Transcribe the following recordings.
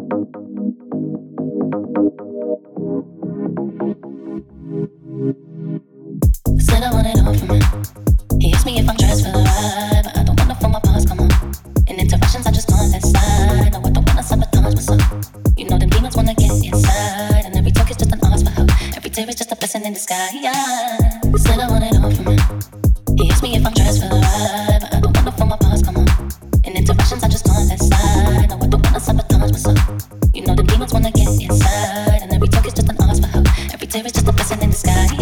Said I want it all from him. He asked me if I'm dressed for the ride, but I don't wanna feel my pause come on. In interactions, I just gone that side. No, I don't wanna sabotage myself. You know them demons wanna get inside, and every talk is just an ask for help. Every tear is just a blessing in disguise. Said I want it all from him. He asked me if I'm dressed for the ride, but I don't wanna feel my pause come on. In interactions, I just gone that side. No, I don't wanna sabotage myself. You know them demons wanna get inside, and every talk is just an ask for help. Every tear is just a blessing in disguise.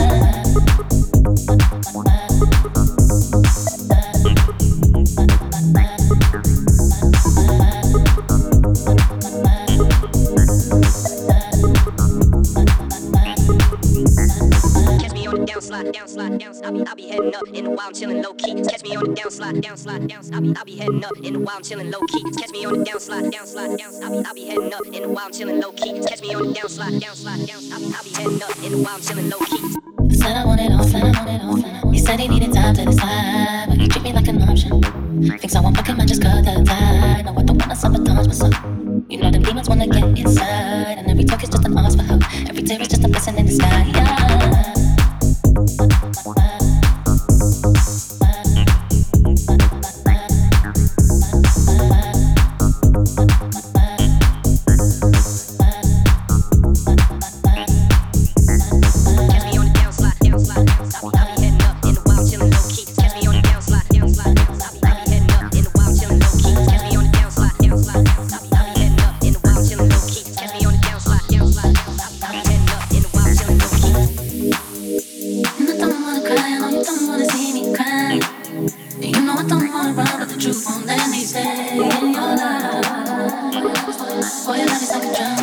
I be heading up in the wild, chillin' low key. Catch me on the downslide. I be heading up in the wild, chillin' low key. Catch me on the downslide. I be heading up in the wild, chillin' low key. Catch me on the downslide. I be heading up in the wild, chillin' low key. Said I want it all. He said he needed time to decide, but he treat me like an option. Thinks I want fucking man, just cut the tie. No, I don't wanna sabotage myself. You know them demons wanna get inside, and every talk is just an ask for help. Every tear is just a blessing in the sky.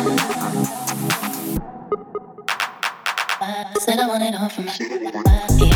Said I want it all from me.